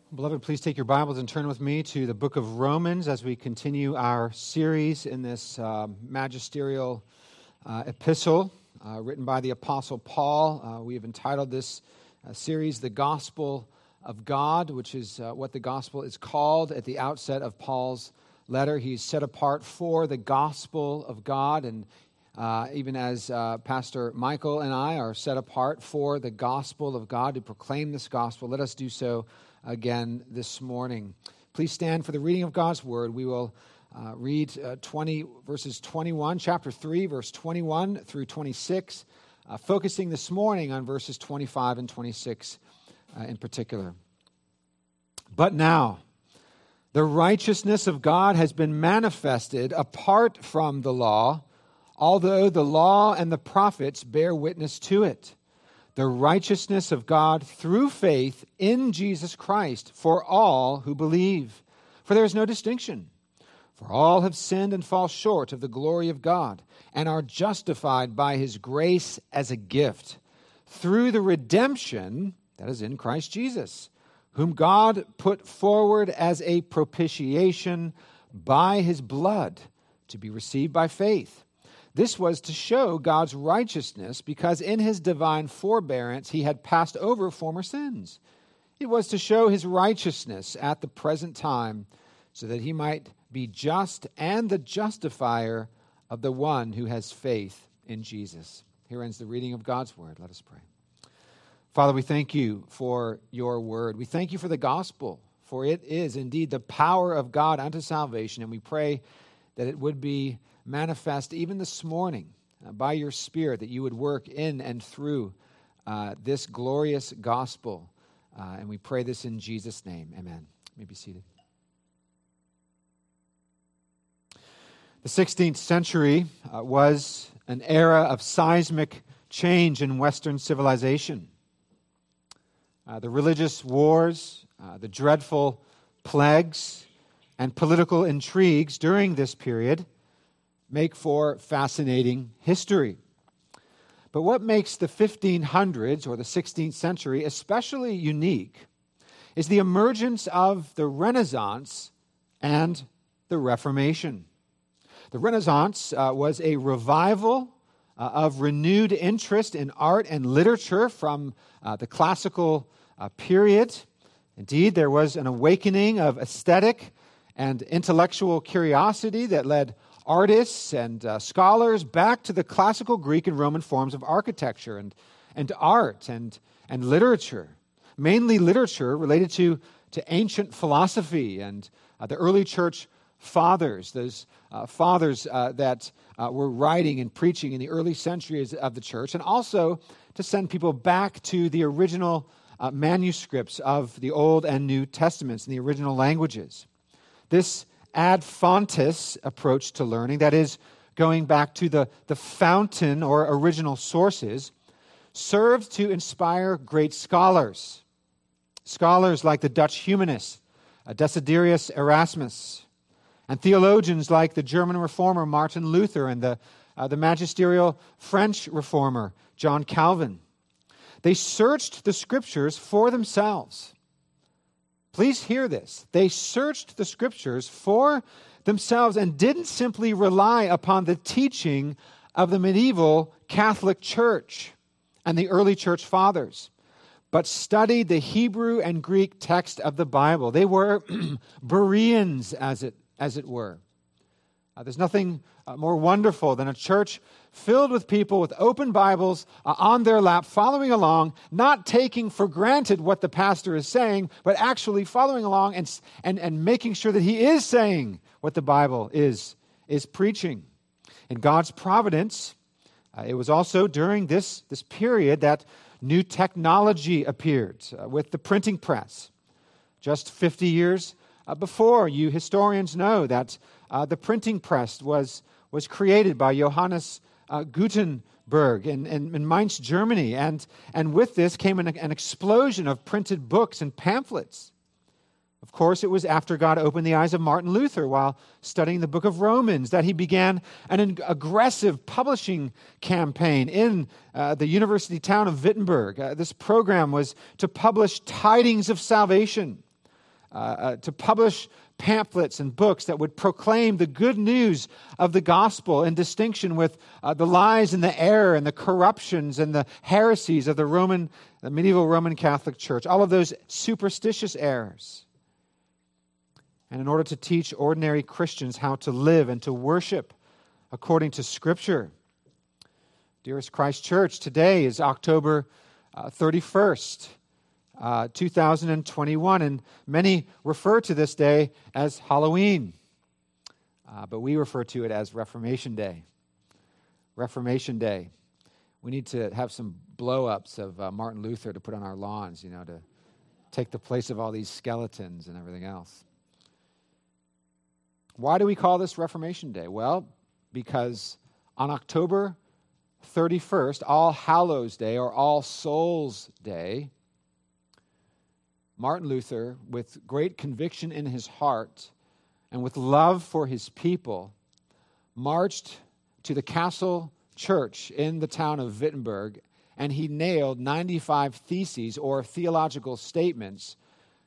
Beloved, please take your Bibles and turn with me to the book of Romans as we continue our series in this magisterial epistle written by the Apostle Paul. We have entitled this series, The Gospel of God, which is what the gospel is called at the outset of Paul's letter. He's set apart for the gospel of God, and even as Pastor Michael and I are set apart for the gospel of God to proclaim this gospel, let us do so again this morning. Please stand for the reading of God's word. We will read verses 21, chapter 3, verse 21 through 26, focusing this morning on verses 25 and 26 in particular. But now, the righteousness of God has been manifested apart from the law, although the law and the prophets bear witness to it. The righteousness of God through faith in Jesus Christ for all who believe. For there is no distinction. For all have sinned and fall short of the glory of God, and are justified by His grace as a gift, through the redemption that is in Christ Jesus, whom God put forward as a propitiation by His blood to be received by faith. This was to show God's righteousness, because in His divine forbearance He had passed over former sins. It was to show His righteousness at the present time, so that He might be just and the justifier of the one who has faith in Jesus. Here ends the reading of God's word. Let us pray. Father, we thank You for Your word. We thank You for the gospel, for it is indeed the power of God unto salvation, and we pray that it would be manifest even this morning by Your Spirit, that You would work in and through this glorious gospel. And we pray this in Jesus' name. Amen. You may be seated. The 16th century was an era of seismic change in Western civilization. The religious wars, the dreadful plagues, and political intrigues during this period make for fascinating history. But what makes the 1500s or the 16th century especially unique is the emergence of the Renaissance and the Reformation. The Renaissance was a revival of renewed interest in art and literature from the classical period. Indeed, there was an awakening of aesthetic and intellectual curiosity that led artists and scholars back to the classical Greek and Roman forms of architecture and art and literature, mainly literature related to ancient philosophy and the early church fathers, those fathers that were writing and preaching in the early centuries of the church, and also to send people back to the original manuscripts of the Old and New Testaments in the original languages. This ad fontes approach to learning, that is, going back to the fountain or original sources, served to inspire great scholars. Scholars like the Dutch humanist Desiderius Erasmus, and theologians like the German reformer Martin Luther and the magisterial French reformer John Calvin. They searched the Scriptures for themselves. Please hear this. They searched the Scriptures for themselves and didn't simply rely upon the teaching of the medieval Catholic Church and the early church fathers, but studied the Hebrew and Greek text of the Bible. They were Bereans, as it were. There's nothing more wonderful than a church filled with people with open Bibles on their lap, following along, not taking for granted what the pastor is saying, but actually following along and making sure that he is saying what the Bible is preaching. In God's providence, it was also during this period that new technology appeared with the printing press. Just 50 years before, you historians know that the printing press was created by Johannes Gutenberg in Mainz, Germany, and with this came an explosion of printed books and pamphlets. Of course, it was after God opened the eyes of Martin Luther while studying the book of Romans that he began an aggressive publishing campaign in the university town of Wittenberg. This program was to publish tidings of salvation, to publish pamphlets and books that would proclaim the good news of the gospel in distinction with the lies and the error and the corruptions and the heresies of the medieval Roman Catholic Church, all of those superstitious errors. And in order to teach ordinary Christians how to live and to worship according to Scripture. Dearest Christ Church, today is October 31st. 2021, and many refer to this day as Halloween, but we refer to it as Reformation Day. Reformation Day. We need to have some blow-ups of Martin Luther to put on our lawns, to take the place of all these skeletons and everything else. Why do we call this Reformation Day? Well, because on October 31st, All Hallows Day or All Souls Day, Martin Luther, with great conviction in his heart and with love for his people, marched to the castle church in the town of Wittenberg, and he nailed 95 theses or theological statements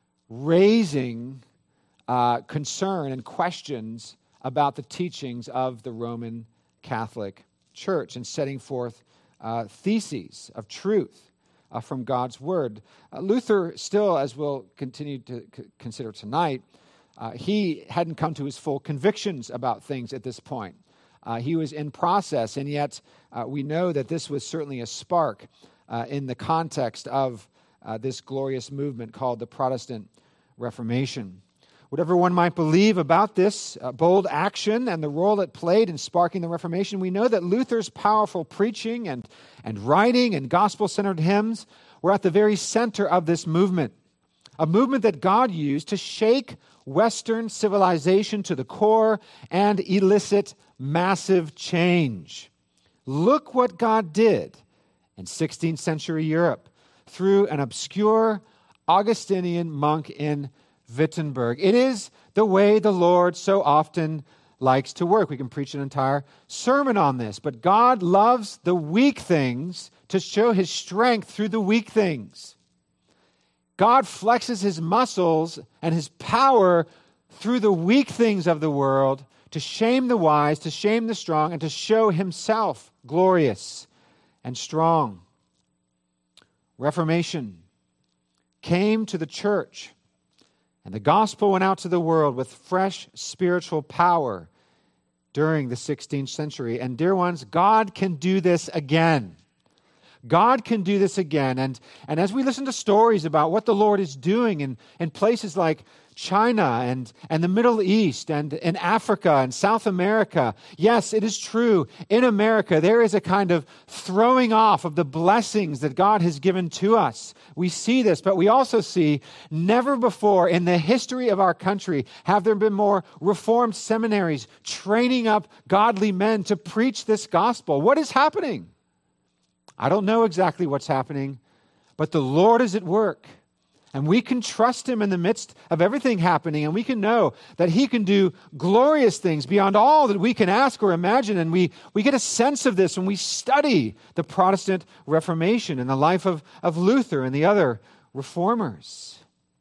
raising concern and questions about the teachings of the Roman Catholic Church and setting forth theses of truth from God's Word. Luther still, as we'll continue to consider tonight, he hadn't come to his full convictions about things at this point. He was in process, and yet we know that this was certainly a spark in the context of this glorious movement called the Protestant Reformation. Whatever one might believe about this bold action and the role it played in sparking the Reformation, we know that Luther's powerful preaching and writing and gospel-centered hymns were at the very center of this movement, a movement that God used to shake Western civilization to the core and elicit massive change. Look what God did in 16th century Europe through an obscure Augustinian monk in Wittenberg. It is the way the Lord so often likes to work. We can preach an entire sermon on this, but God loves the weak things to show his strength through the weak things. God flexes his muscles and his power through the weak things of the world to shame the wise, to shame the strong, and to show himself glorious and strong. Reformation came to the church, and the gospel went out to the world with fresh spiritual power during the 16th century. And dear ones, God can do this again. God can do this again. And as we listen to stories about what the Lord is doing in places like China and the Middle East and in Africa and South America, yes, it is true. In America, there is a kind of throwing off of the blessings that God has given to us. We see this, but we also see never before in the history of our country have there been more reformed seminaries training up godly men to preach this gospel. What is happening? I don't know exactly what's happening, but the Lord is at work. And we can trust him in the midst of everything happening, and we can know that he can do glorious things beyond all that we can ask or imagine. And we get a sense of this when we study the Protestant Reformation and the life of Luther and the other reformers.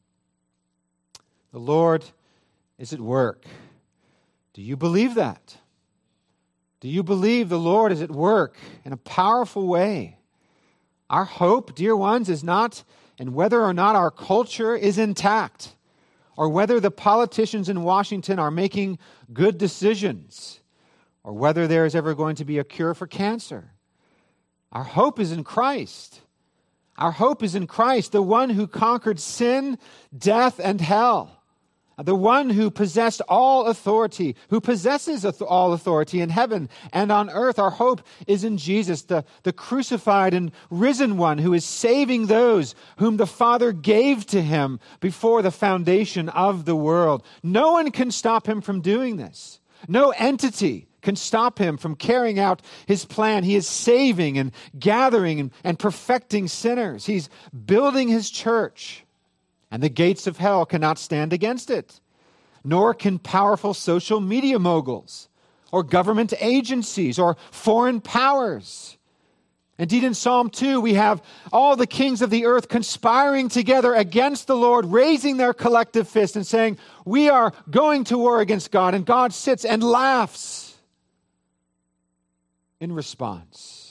The Lord is at work. Do you believe that? Do you believe the Lord is at work in a powerful way? Our hope, dear ones, is not in whether or not our culture is intact, or whether the politicians in Washington are making good decisions, or whether there is ever going to be a cure for cancer. Our hope is in Christ. Our hope is in Christ, the one who conquered sin, death, and hell. The one who possessed all authority, who possesses all authority in heaven and on earth. Our hope is in Jesus, the crucified and risen one who is saving those whom the Father gave to him before the foundation of the world. No one can stop him from doing this. No entity can stop him from carrying out his plan. He is saving and gathering and perfecting sinners. He's building his church. And the gates of hell cannot stand against it, nor can powerful social media moguls or government agencies or foreign powers. Indeed, in Psalm 2, we have all the kings of the earth conspiring together against the Lord, raising their collective fist and saying, we are going to war against God. And God sits and laughs in response.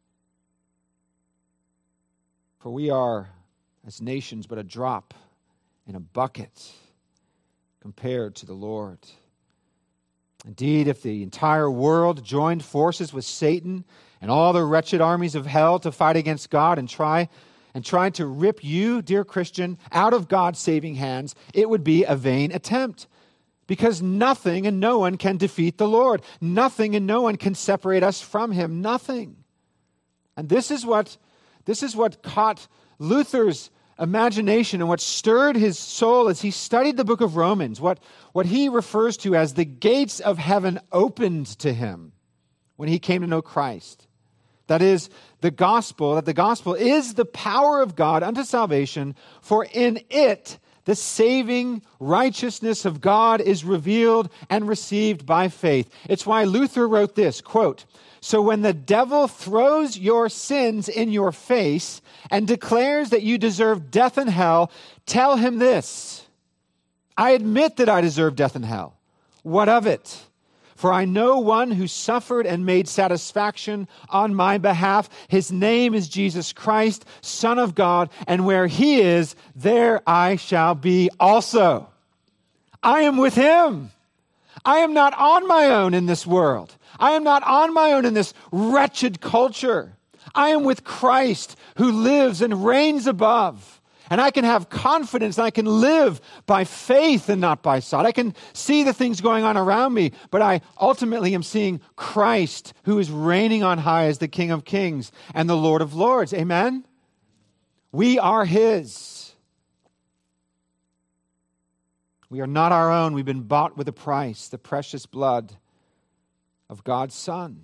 For we are, as nations, but a drop in a bucket compared to the Lord. Indeed, if the entire world joined forces with Satan and all the wretched armies of hell to fight against God and try to rip you, dear Christian, out of God's saving hands, it would be a vain attempt. Because nothing and no one can defeat the Lord. Nothing and no one can separate us from Him. Nothing. And this is what caught Luther's imagination and what stirred his soul as he studied the book of Romans, what he refers to as the gates of heaven opened to him when he came to know Christ. That is, the gospel is the power of God unto salvation, for in it the saving righteousness of God is revealed and received by faith. It's why Luther wrote this, quote, so when the devil throws your sins in your face and declares that you deserve death and hell, tell him this: I admit that I deserve death and hell. What of it? For I know one who suffered and made satisfaction on my behalf. His name is Jesus Christ, Son of God, and where He is, there I shall be also. I am with Him. I am not on my own in this world. I am not on my own in this wretched culture. I am with Christ who lives and reigns above. And I can have confidence and I can live by faith and not by sight. I can see the things going on around me, but I ultimately am seeing Christ who is reigning on high as the King of Kings and the Lord of Lords. Amen? We are His. We are not our own. We've been bought with a price, the precious blood of God's Son.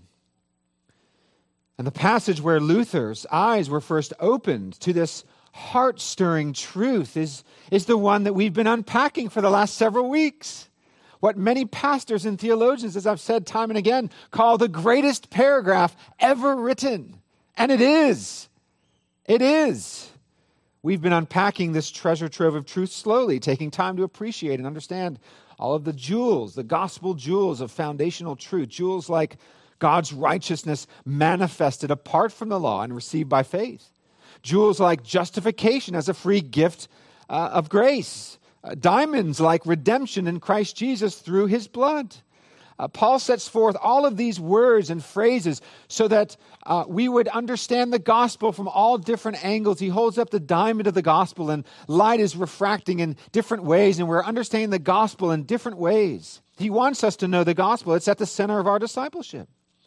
And the passage where Luther's eyes were first opened to this heart-stirring truth is the one that we've been unpacking for the last several weeks. What many pastors and theologians, as I've said time and again, call the greatest paragraph ever written. And it is. It is. We've been unpacking this treasure trove of truth slowly, taking time to appreciate and understand all of the jewels, the gospel jewels of foundational truth, jewels like God's righteousness manifested apart from the law and received by faith. Jewels like justification as a free gift of grace. Diamonds like redemption in Christ Jesus through His blood. Paul sets forth all of these words and phrases so that we would understand the gospel from all different angles. He holds up the diamond of the gospel and light is refracting in different ways, and we're understanding the gospel in different ways. He wants us to know the gospel. It's at the center of our discipleship.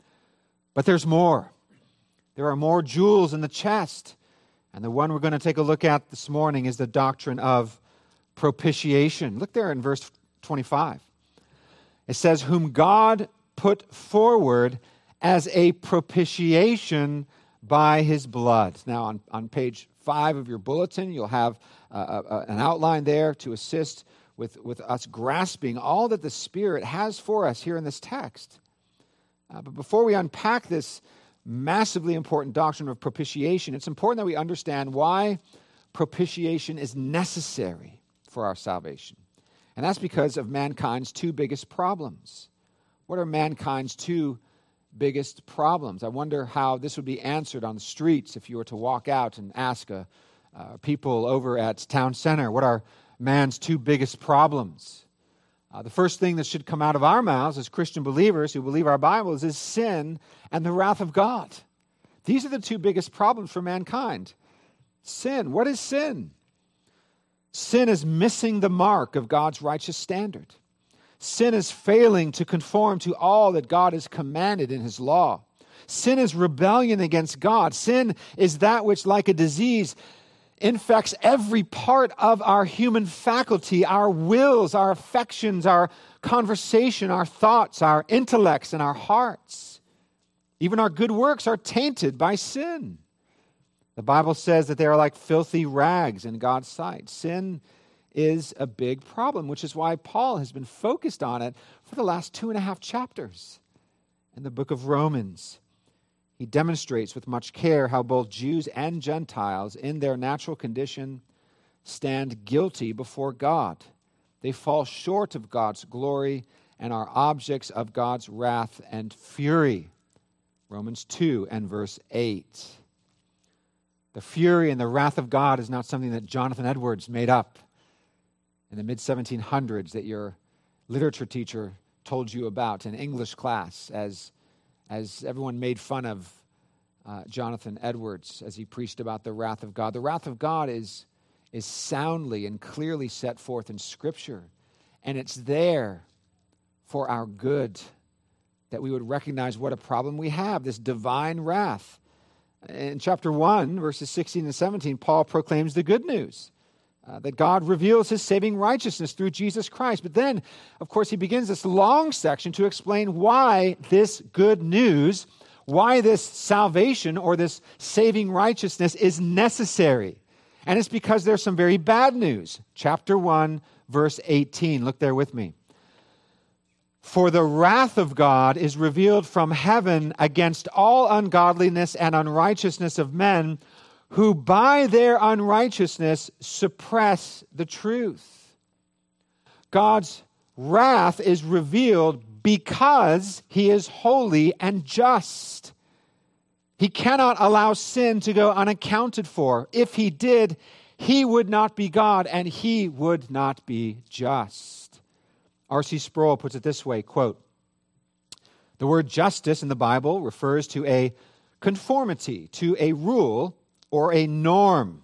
But there's more. There are more jewels in the chest. And the one we're going to take a look at this morning is the doctrine of propitiation. Look there in verse 25. It says, whom God put forward as a propitiation by His blood. Now, on page 5 of your bulletin, you'll have an outline there to assist with us grasping all that the Spirit has for us here in this text. But before we unpack this massively important doctrine of propitiation, it's important that we understand why propitiation is necessary for our salvation. And that's because of mankind's two biggest problems. What are mankind's two biggest problems? I wonder how this would be answered on the streets if you were to walk out and ask people over at Town Center, what are man's two biggest problems? The first thing that should come out of our mouths as Christian believers who believe our Bibles is sin and the wrath of God. These are the two biggest problems for mankind. Sin. What is sin? Sin is missing the mark of God's righteous standard. Sin is failing to conform to all that God has commanded in His law. Sin is rebellion against God. Sin is that which, like a disease, infects every part of our human faculty, our wills, our affections, our conversation, our thoughts, our intellects, and our hearts. Even our good works are tainted by sin. The Bible says that they are like filthy rags in God's sight. Sin is a big problem, which is why Paul has been focused on it for the last 2.5 chapters in the book of Romans. he demonstrates with much care how both Jews and Gentiles in their natural condition stand guilty before God. They fall short of God's glory and are objects of God's wrath and fury. Romans 2 and verse 8. The fury and the wrath of God is not something that Jonathan Edwards made up in the mid-1700s that your literature teacher told you about in English class as everyone made fun of Jonathan Edwards as he preached about the wrath of God. The wrath of God is soundly and clearly set forth in Scripture, and it's there for our good, that we would recognize what a problem we have, this divine wrath. In chapter 1, verses 16 and 17, Paul proclaims the good news, that God reveals his saving righteousness through Jesus Christ. But then, of course, he begins this long section to explain why this good news, why this salvation or this saving righteousness is necessary. And it's because there's some very bad news. Chapter 1, verse 18. Look there with me. For the wrath of God is revealed from heaven against all ungodliness and unrighteousness of men, who by their unrighteousness suppress the truth. God's wrath is revealed because he is holy and just. He cannot allow sin to go unaccounted for. If he did, he would not be God and he would not be just. R.C. Sproul puts it this way, quote, "The word justice in the Bible refers to a conformity, to a rule or a norm.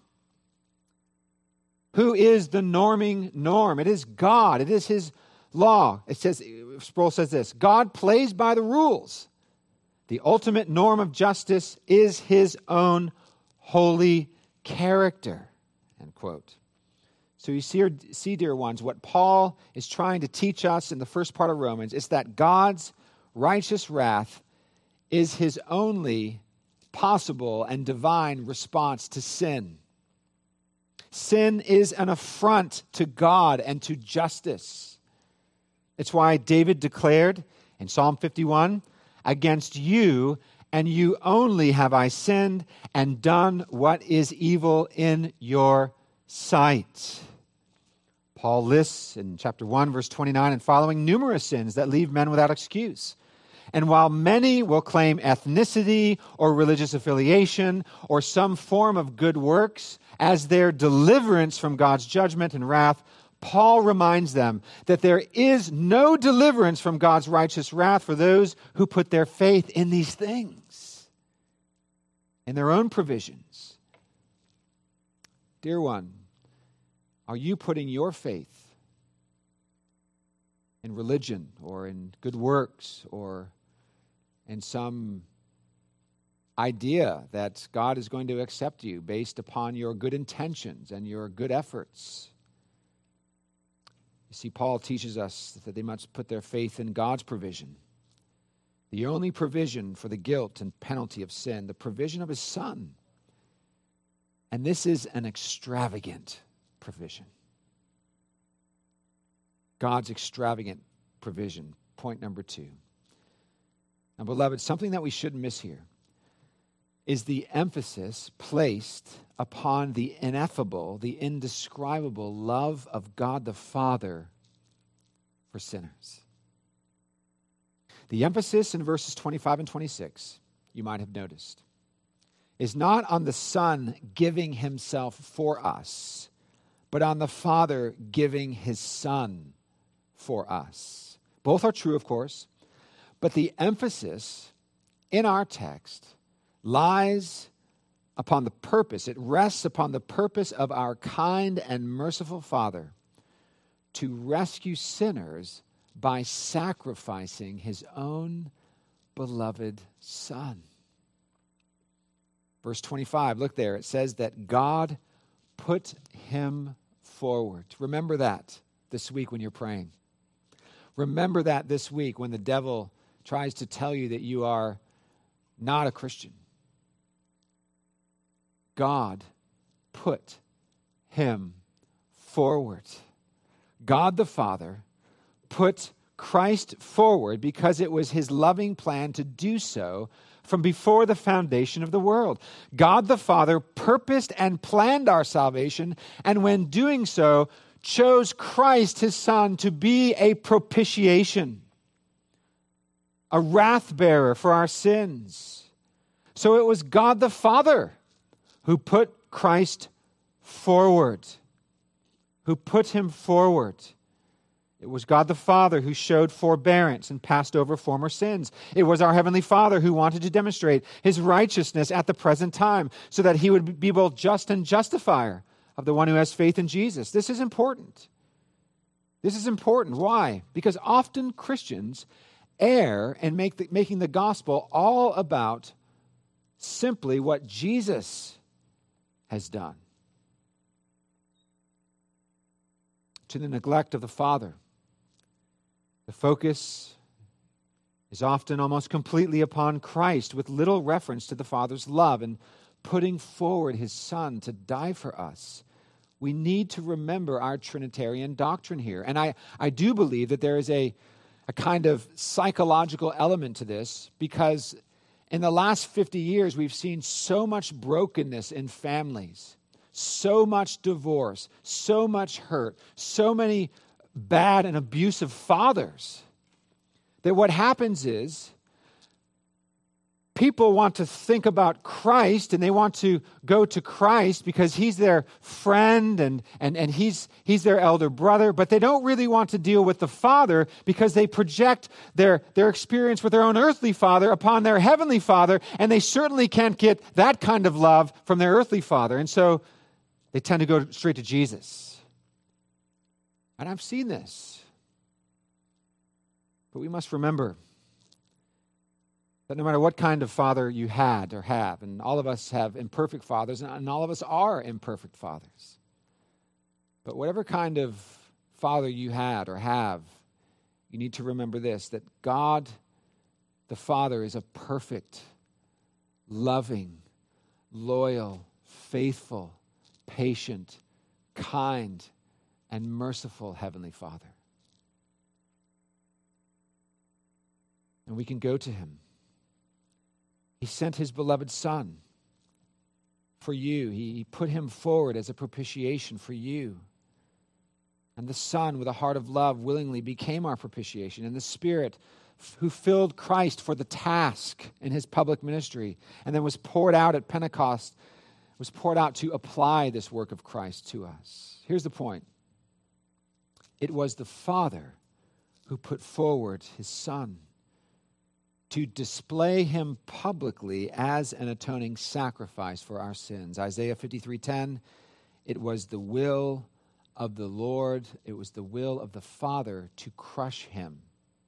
Who is the norming norm? It is God. It is his law." It says, Sproul says this, "God plays by the rules. The ultimate norm of justice is his own holy character." End quote. So you see, dear ones, what Paul is trying to teach us in the first part of Romans is that God's righteous wrath is his only possible and divine response to sin. Sin is an affront to God and to justice. It's why David declared in Psalm 51, "Against you and you only have I sinned and done what is evil in your sight." Paul lists in chapter 1, verse 29 and following numerous sins that leave men without excuse. And while many will claim ethnicity or religious affiliation or some form of good works as their deliverance from God's judgment and wrath, Paul reminds them that there is no deliverance from God's righteous wrath for those who put their faith in these things, in their own provisions. Dear one, are you putting your faith in religion or in good works or in some idea that God is going to accept you based upon your good intentions and your good efforts? You see, Paul teaches us that they must put their faith in God's provision, the only provision for the guilt and penalty of sin, the provision of his Son. And this is an extravagant provision. God's extravagant provision. Point number 2. Now, beloved, something that we shouldn't miss here is the emphasis placed upon the ineffable, the indescribable love of God the Father for sinners. The emphasis in verses 25 and 26, you might have noticed, is not on the Son giving himself for us, but on the Father giving his Son for us. Both are true, of course, but the emphasis in our text lies upon the purpose. It rests upon the purpose of our kind and merciful Father to rescue sinners by sacrificing his own beloved Son. Verse 25, look there. It says that God put him forward. Remember that this week when you're praying. Remember that this week when the devil tries to tell you that you are not a Christian. God put him forward. God the Father put Christ forward because it was his loving plan to do so from before the foundation of the world. God the Father purposed and planned our salvation, and when doing so, chose Christ, his Son, to be a propitiation, a wrath bearer for our sins. So it was God the Father who put Christ forward, who put him forward. It was God the Father who showed forbearance and passed over former sins. It was our Heavenly Father who wanted to demonstrate his righteousness at the present time so that he would be both just and justifier of the one who has faith in Jesus. This is important. This is important. Why? Because often Christians err in making the gospel all about simply what Jesus has done, to the neglect of the Father. The focus is often almost completely upon Christ, with little reference to the Father's love and putting forward his Son to die for us. We need to remember our Trinitarian doctrine here. And I do believe that there is a kind of psychological element to this, because in the last 50 years, we've seen so much brokenness in families, so much divorce, so much hurt, so many bad and abusive fathers, that what happens is people want to think about Christ, and they want to go to Christ because he's their friend and he's their elder brother, but they don't really want to deal with the Father because they project their experience with their own earthly father upon their heavenly Father, and they certainly can't get that kind of love from their earthly father. And so they tend to go straight to Jesus. And I've seen this. But we must remember that no matter what kind of father you had or have, and all of us have imperfect fathers, and all of us are imperfect fathers. But whatever kind of father you had or have, you need to remember this, that God, the Father, is a perfect, loving, loyal, faithful, patient, kind, and merciful Heavenly Father. And we can go to him. He sent his beloved Son for you. He put him forward as a propitiation for you. And the Son, with a heart of love, willingly became our propitiation. And the Spirit, who filled Christ for the task in his public ministry and then was poured out at Pentecost, was poured out to apply this work of Christ to us. Here's the point. It was the Father who put forward his Son to display him publicly as an atoning sacrifice for our sins. Isaiah 53:10, it was the will of the Lord, it was the will of the Father to crush him.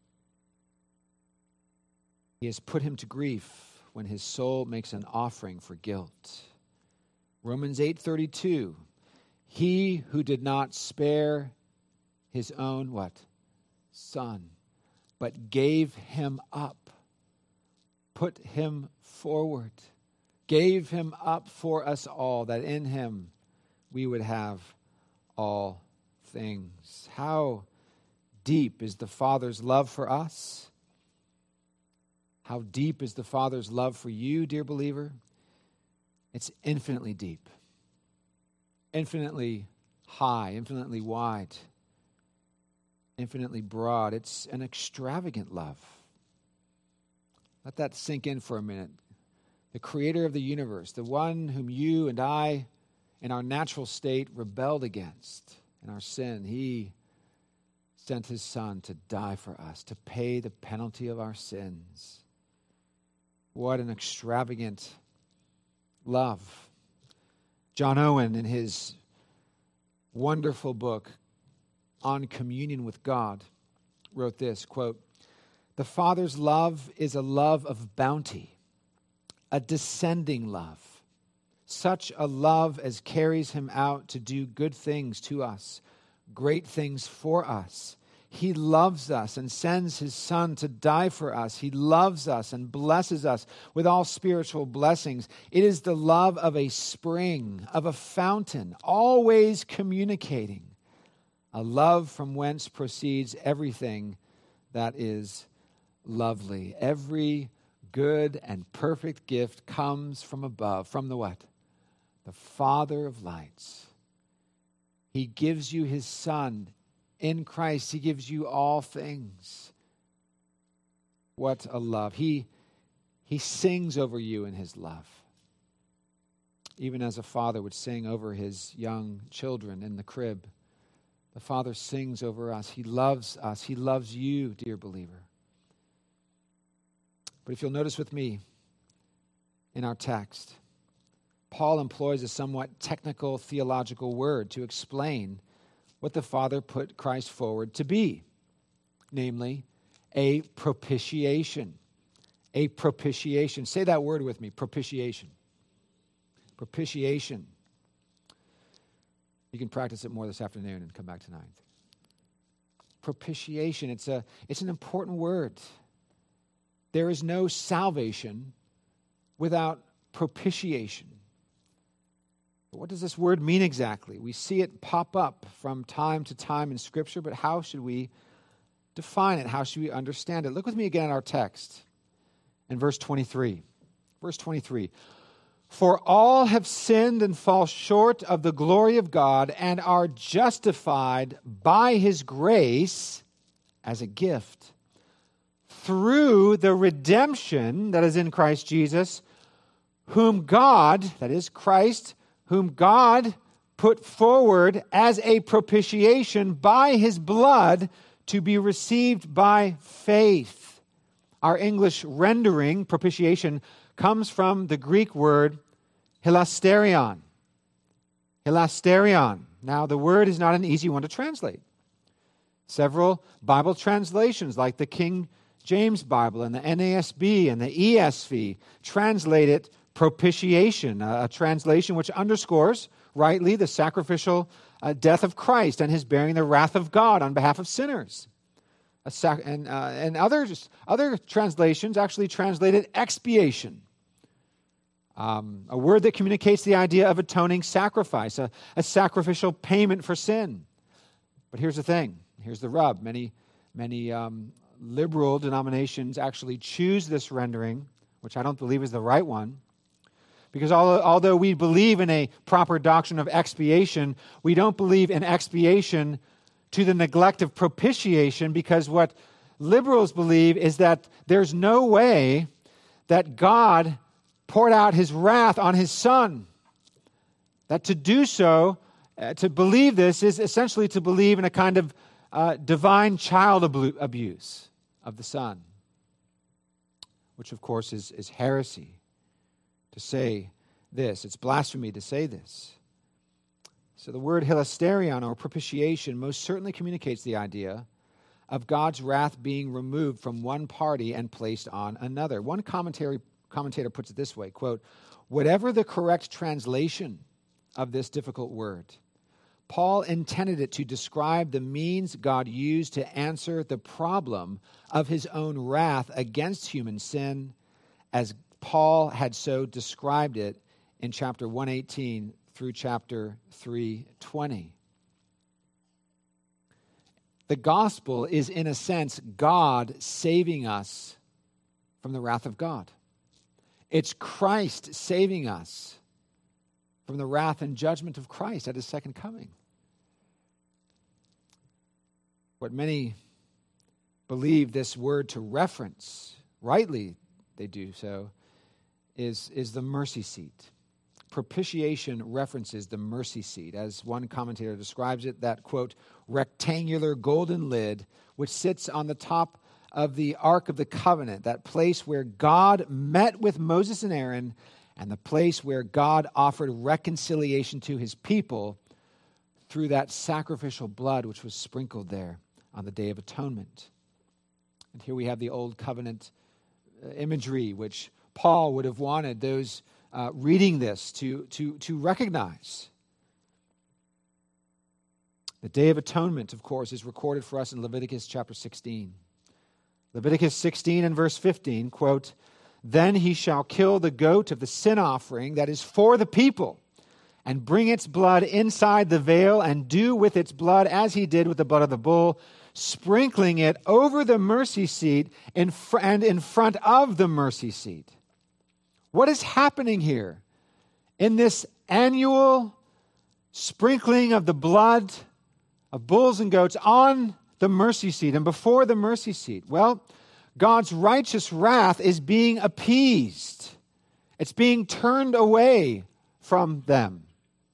He has put him to grief when his soul makes an offering for guilt. Romans 8:32, he who did not spare his own, what? Son, but gave him up, put him forward, gave him up for us all, that in him we would have all things. How deep is the Father's love for us? How deep is the Father's love for you, dear believer? It's infinitely deep, infinitely high, infinitely wide, infinitely broad. It's an extravagant love. Let that sink in for a minute. The creator of the universe, the one whom you and I, in our natural state, rebelled against in our sin, he sent his Son to die for us, to pay the penalty of our sins. What an extravagant love. John Owen, in his wonderful book on communion with God, wrote this, quote, "The Father's love is a love of bounty, a descending love, such a love as carries him out to do good things to us, great things for us. He loves us and sends his Son to die for us. He loves us and blesses us with all spiritual blessings. It is the love of a spring, of a fountain, always communicating, a love from whence proceeds everything that is lovely. Every good and perfect gift comes from above. From the what? The Father of lights. He gives you his Son. In Christ, he gives you all things. What a love. He sings over you in his love. Even as a father would sing over his young children in the crib. The Father sings over us. He loves us. He loves you, dear believer. But if you'll notice with me in our text, Paul employs a somewhat technical theological word to explain what the Father put Christ forward to be, namely, a propitiation. A propitiation. Say that word with me, propitiation. Propitiation. You can practice it more this afternoon and come back tonight. Propitiation, it's an important word. There is no salvation without propitiation. But what does this word mean exactly? We see it pop up from time to time in Scripture, but how should we define it? How should we understand it? Look with me again at our text in verse 23. Verse 23. For all have sinned and fall short of the glory of God and are justified by his grace as a gift through the redemption that is in Christ Jesus, whom God, that is Christ, whom God put forward as a propitiation by his blood to be received by faith. Our English rendering, propitiation, comes from the Greek word hilasterion. Hilasterion. Now, the word is not an easy one to translate. Several Bible translations, like the King James Bible and the NASB and the ESV, translate it propitiation, a translation which underscores rightly the sacrificial death of Christ and his bearing the wrath of God on behalf of sinners. And other translations actually translate it expiation. A word that communicates the idea of atoning sacrifice, a sacrificial payment for sin. But here's the thing. Here's the rub. Many liberal denominations actually choose this rendering, which I don't believe is the right one. Because although we believe in a proper doctrine of expiation, we don't believe in expiation to the neglect of propitiation, because what liberals believe is that there's no way that God poured out his wrath on his Son. That to do so, to believe this, is essentially to believe in a kind of divine child abuse of the Son, which of course is heresy to say this. It's blasphemy to say this. So the word hilasterion, or propitiation, most certainly communicates the idea of God's wrath being removed from one party and placed on another. One commentator puts it this way, quote, whatever the correct translation of this difficult word, Paul intended it to describe the means God used to answer the problem of his own wrath against human sin, as Paul had so described it in chapter 118 through chapter 320. The gospel is, in a sense, God saving us from the wrath of God. It's Christ saving us from the wrath and judgment of Christ at his second coming. What many believe this word to reference, rightly they do so, is the mercy seat. Propitiation references the mercy seat. As one commentator describes it, that, quote, rectangular golden lid which sits on the top of the Ark of the Covenant, that place where God met with Moses and Aaron, and the place where God offered reconciliation to his people through that sacrificial blood which was sprinkled there on the Day of Atonement. And here we have the Old Covenant imagery, which Paul would have wanted those reading this to recognize. The Day of Atonement, of course, is recorded for us in Leviticus chapter 16. Leviticus 16 and verse 15, quote, then he shall kill the goat of the sin offering that is for the people, and bring its blood inside the veil and do with its blood as he did with the blood of the bull, sprinkling it over the mercy seat and in front of the mercy seat. What is happening here in this annual sprinkling of the blood of bulls and goats on the mercy seat and before the mercy seat? Well, God's righteous wrath is being appeased. It's being turned away from them.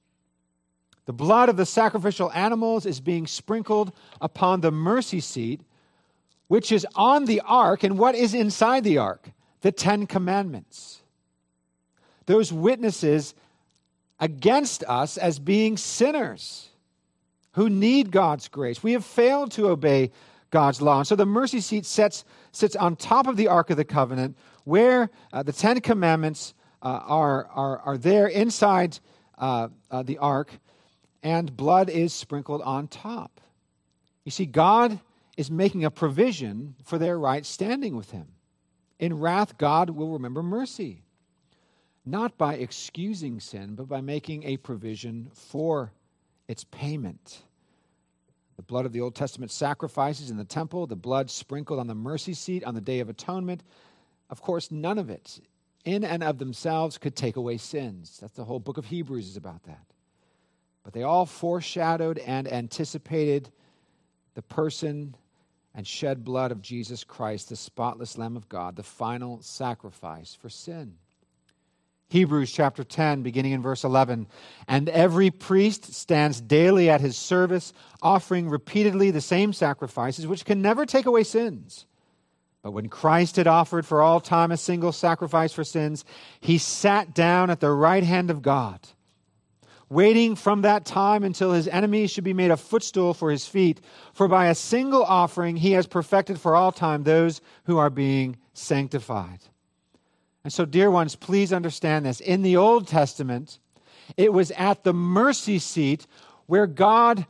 The blood of the sacrificial animals is being sprinkled upon the mercy seat, which is on the ark. And what is inside the ark? The 10 Commandments. Those witnesses against us as being sinners who need God's grace. We have failed to obey God's law. And so the mercy seat sits on top of the Ark of the Covenant, where the 10 Commandments are there inside the Ark, and blood is sprinkled on top. You see, God is making a provision for their right standing with Him. In wrath, God will remember mercy, not by excusing sin, but by making a provision for its payment. The blood of the Old Testament sacrifices in the temple, the blood sprinkled on the mercy seat on the Day of Atonement. Of course, none of it in and of themselves could take away sins. That's the whole book of Hebrews is about that. But they all foreshadowed and anticipated the person and shed blood of Jesus Christ, the spotless Lamb of God, the final sacrifice for sin. Hebrews chapter 10, beginning in verse 11. And every priest stands daily at his service, offering repeatedly the same sacrifices, which can never take away sins. But when Christ had offered for all time a single sacrifice for sins, he sat down at the right hand of God, waiting from that time until his enemies should be made a footstool for his feet. For by a single offering he has perfected for all time those who are being sanctified. And so, dear ones, please understand this. In the Old Testament, it was at the mercy seat where God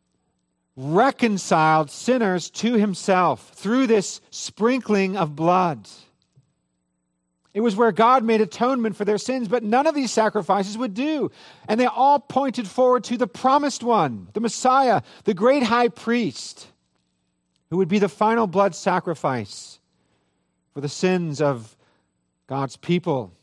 reconciled sinners to himself through this sprinkling of blood. It was where God made atonement for their sins, but none of these sacrifices would do. And they all pointed forward to the promised one, the Messiah, the great high priest, who would be the final blood sacrifice for the sins of God's people.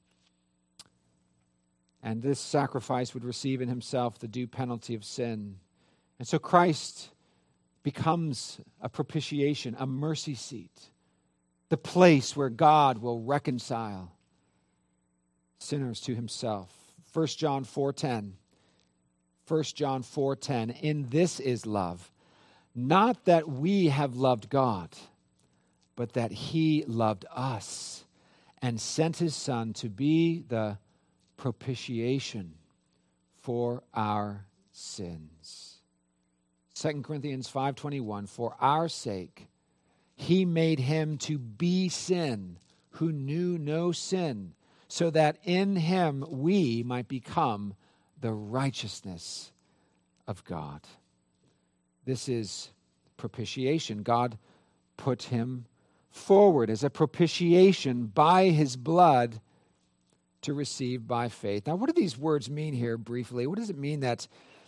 And this sacrifice would receive in himself the due penalty of sin. And so Christ becomes a propitiation, a mercy seat, the place where God will reconcile sinners to himself. 1 John 4:10. 1 John 4:10. In this is love, not that we have loved God, but that he loved us and sent his Son to be the propitiation for our sins. 2 Corinthians 5:21, for our sake he made him to be sin who knew no sin, so that in him we might become the righteousness of God. This is propitiation. God put him forward as a propitiation by his blood to receive by faith. Now, what do these words mean here briefly? What does it mean that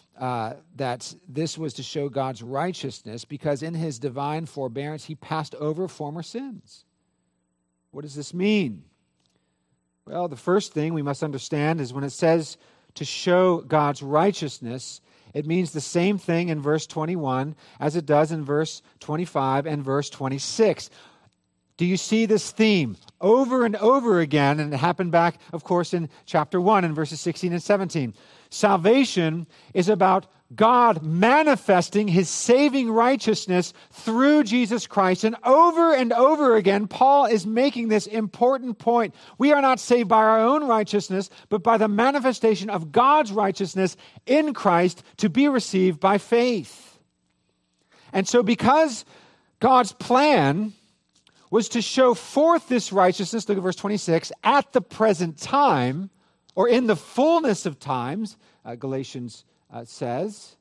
this was to show God's righteousness because in his divine forbearance he passed over former sins? What does this mean? Well, the first thing we must understand is when it says to show God's righteousness, it means the same thing in verse 21 as it does in verse 25 and verse 26. Do you see this theme over and over again? And it happened back, of course, in chapter 1 in verses 16 and 17. Salvation is about God manifesting his saving righteousness through Jesus Christ. And over again, Paul is making this important point. We are not saved by our own righteousness, but by the manifestation of God's righteousness in Christ to be received by faith. And so because God's plan was to show forth this righteousness, look at verse 26, at the present time, or in the fullness of times, Galatians says,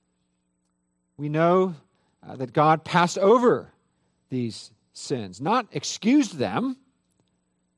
we know that God passed over these sins, not excused them,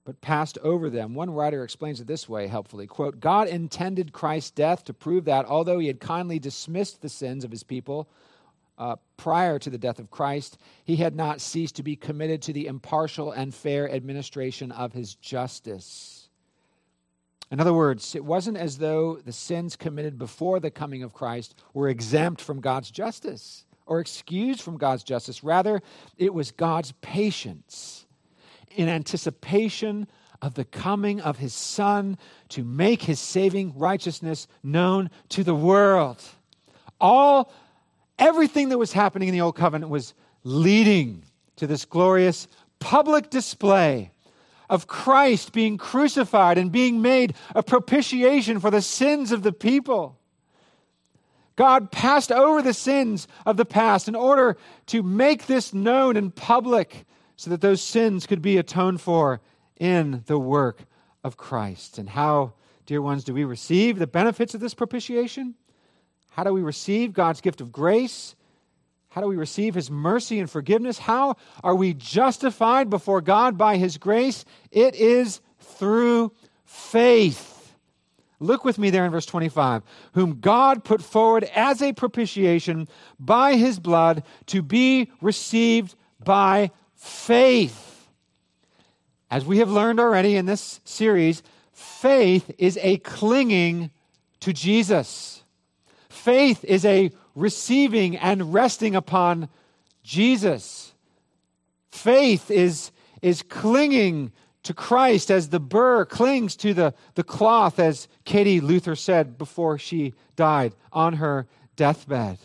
but passed over them. One writer explains it this way helpfully, quote, God intended Christ's death to prove that although he had kindly dismissed the sins of his people prior to the death of Christ, he had not ceased to be committed to the impartial and fair administration of his justice. In other words, it wasn't as though the sins committed before the coming of Christ were exempt from God's justice or excused from God's justice. Rather, it was God's patience in anticipation of the coming of his Son to make his saving righteousness known to the world. Everything that was happening in the Old Covenant was leading to this glorious public display of Christ being crucified and being made a propitiation for the sins of the people. God passed over the sins of the past in order to make this known in public so that those sins could be atoned for in the work of Christ. And how, dear ones, do we receive the benefits of this propitiation? How do we receive God's gift of grace? How do we receive his mercy and forgiveness? How are we justified before God by his grace? It is through faith. Look with me there in verse 25. Whom God put forward as a propitiation by his blood to be received by faith. As we have learned already in this series, faith is a clinging to Jesus. Faith is a receiving and resting upon Jesus. Faith is clinging to Christ as the burr clings to the cloth, as Katie Luther said before she died on her deathbed.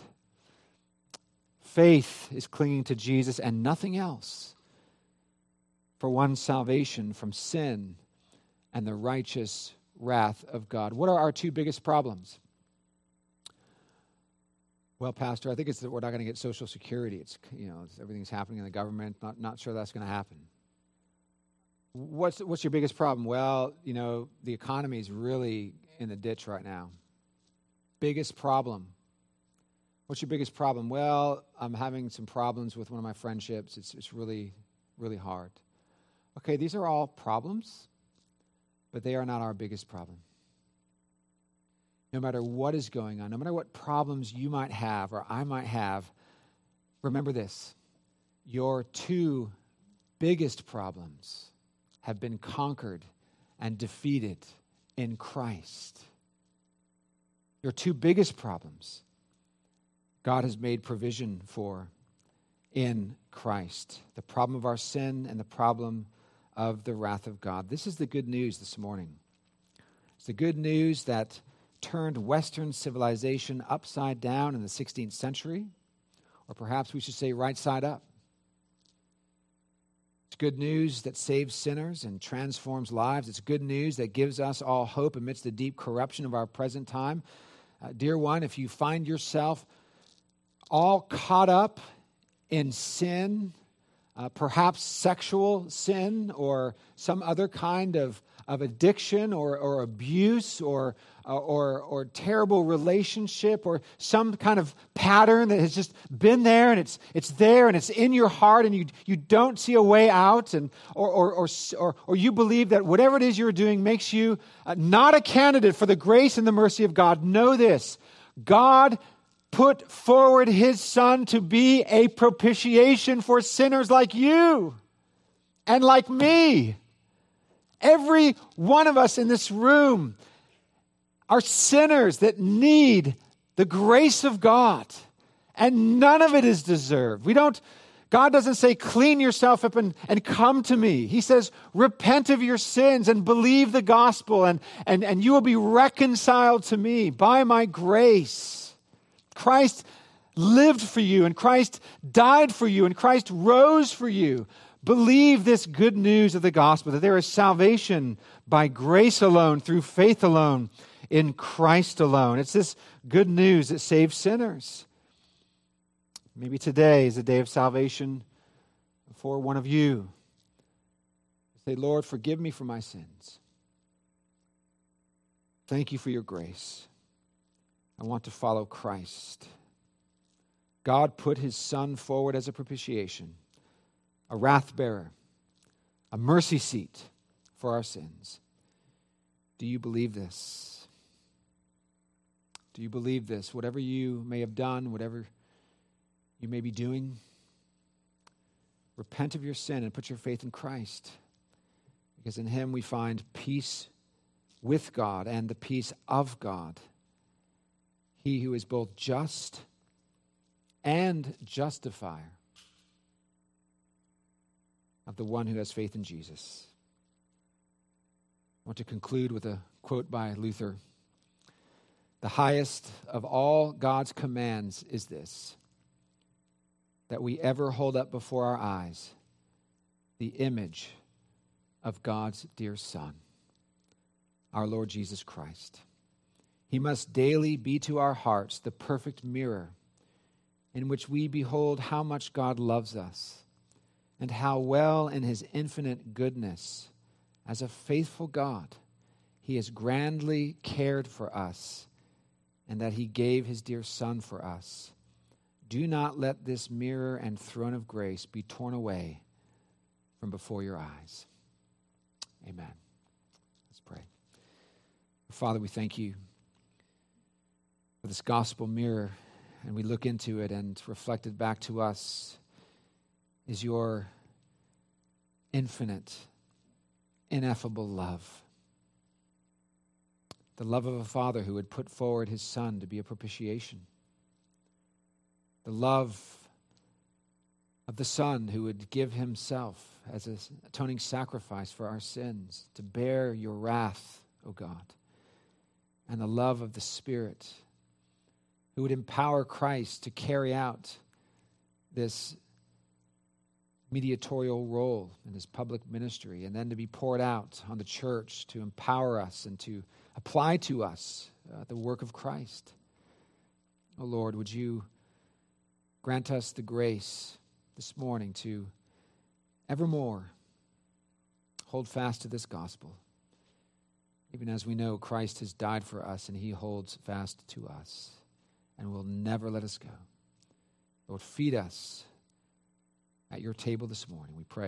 Faith is clinging to Jesus and nothing else for one's salvation from sin and the righteous wrath of God. What are our two biggest problems? Well, Pastor, I think it's that we're not going to get Social Security. Everything's happening in the government. Not sure that's going to happen. What's your biggest problem? Well, the economy is really in the ditch right now. Biggest problem. What's your biggest problem? Well, I'm having some problems with one of my friendships. It's really, really hard. Okay, these are all problems, but they are not our biggest problem. No matter what is going on, no matter what problems you might have or I might have, remember this. Your two biggest problems have been conquered and defeated in Christ. Your two biggest problems, God has made provision for in Christ. The problem of our sin and the problem of the wrath of God. This is the good news this morning. It's the good news that turned Western civilization upside down in the 16th century, or perhaps we should say right side up. It's good news that saves sinners and transforms lives. It's good news that gives us all hope amidst the deep corruption of our present time. Dear one, if you find yourself all caught up in sin, perhaps sexual sin or some other kind of addiction or abuse or terrible relationship or some kind of pattern that has just been there and it's there and it's in your heart and you don't see a way out or you believe that whatever it is you're doing makes you not a candidate for the grace and the mercy of God. Know this: God put forward his Son to be a propitiation for sinners like you and like me. Every one of us in this room are sinners that need the grace of God, and none of it is deserved. God doesn't say, clean yourself up and come to me. He says, repent of your sins and believe the gospel, and you will be reconciled to me by my grace. Christ lived for you, and Christ died for you, and Christ rose for you. Believe this good news of the gospel, that there is salvation by grace alone, through faith alone, in Christ alone. It's this good news that saves sinners. Maybe today is a day of salvation for one of you. Say, Lord, forgive me for my sins. Thank you for your grace. I want to follow Christ. God put his Son forward as a propitiation, a wrath bearer, a mercy seat for our sins. Do you believe this? Do you believe this? Whatever you may have done, whatever you may be doing, repent of your sin and put your faith in Christ, because in him we find peace with God and the peace of God. He who is both just and justifier of the one who has faith in Jesus. I want to conclude with a quote by Luther. The highest of all God's commands is this, that we ever hold up before our eyes the image of God's dear Son, our Lord Jesus Christ. He must daily be to our hearts the perfect mirror in which we behold how much God loves us and how well in his infinite goodness, as a faithful God, he has grandly cared for us and that he gave his dear Son for us. Do not let this mirror and throne of grace be torn away from before your eyes. Amen. Let's pray. Father, we thank you for this gospel mirror, and we look into it, and reflected back to us is your infinite, ineffable love. The love of a father who would put forward his Son to be a propitiation. The love of the Son who would give himself as an atoning sacrifice for our sins, to bear your wrath, O God. And the love of the Spirit who would empower Christ to carry out this mediatorial role in his public ministry, and then to be poured out on the church to empower us and to apply to us the work of Christ. Oh Lord, would you grant us the grace this morning to evermore hold fast to this gospel, even as we know Christ has died for us and he holds fast to us and will never let us go. Lord, feed us at your table this morning, we pray.